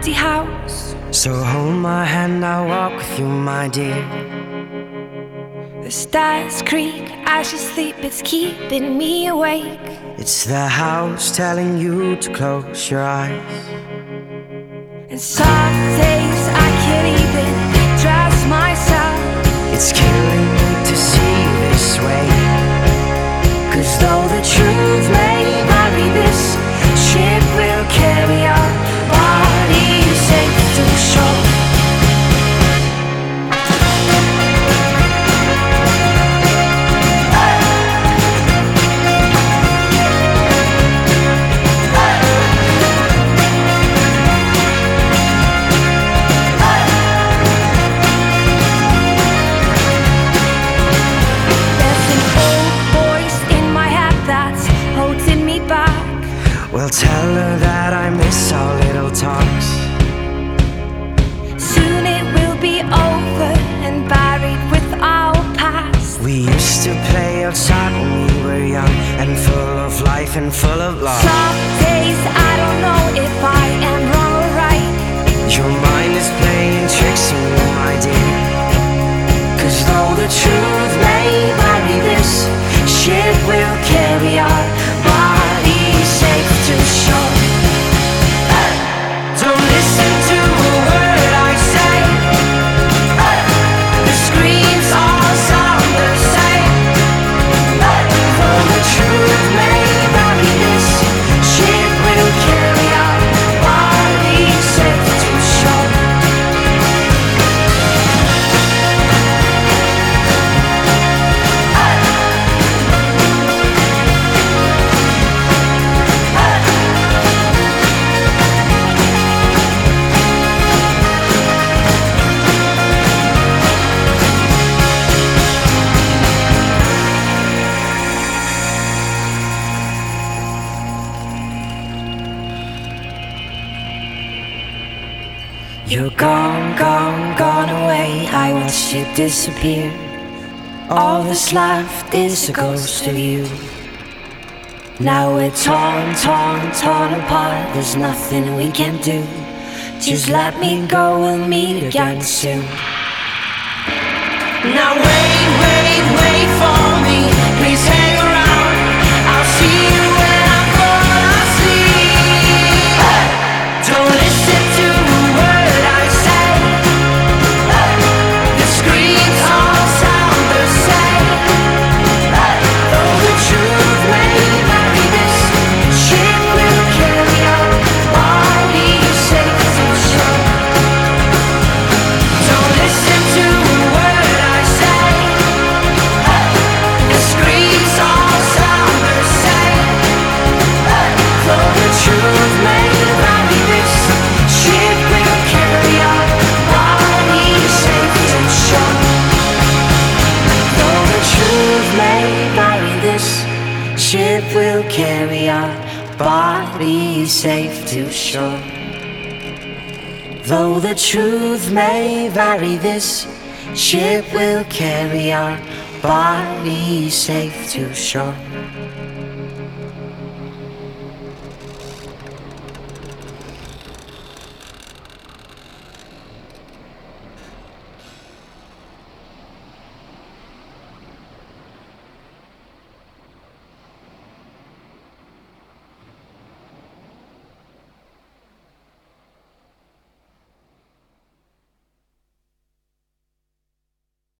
empty house. So hold my hand, I'll walk with you, my dear. The stars creak as you sleep, it's keeping me awake. It's the house telling you to close your eyes. And some days I can't even trust myself. It's killing me to see you this way. 'Cause though the truth may vary, this ship will carry our bodies safe to shore. Well, tell her that I miss our little talks. Soon it will be over and buried with our past. We used to play outside when we were young and full of life and full of love. Some days I don't know if I am wrong or right. Your mind is playing tricks on you, my dear. 'Cause though the truth may vary, this ship will carry our bodies safe to shore. Don't listen to a word I say. The screams all sound the same. Though the truth may vary, this ship will carry our bodies safe to shore. You're gone, gone, gone away. I watched you disappear. All that's left is a ghost of you. Now we're torn, torn, torn apart. There's nothing we can do. Just let me go, we'll meet again soon. Now wait, wait, wait for me. Please hang around. I'll see you when I fall asleep. Don't listen to a word I say. The screams all sound the same. Though the truth may vary, this ship will carry our bodies safe to shore. Don't listen to a word I say. The screams all sound the same. Though the truth may vary, this ship will carry our bodies safe to shore. Though the truth may vary, this ship will carry our bodies safe to shore. Though the truth may vary, this ship will carry our bodies safe to shore.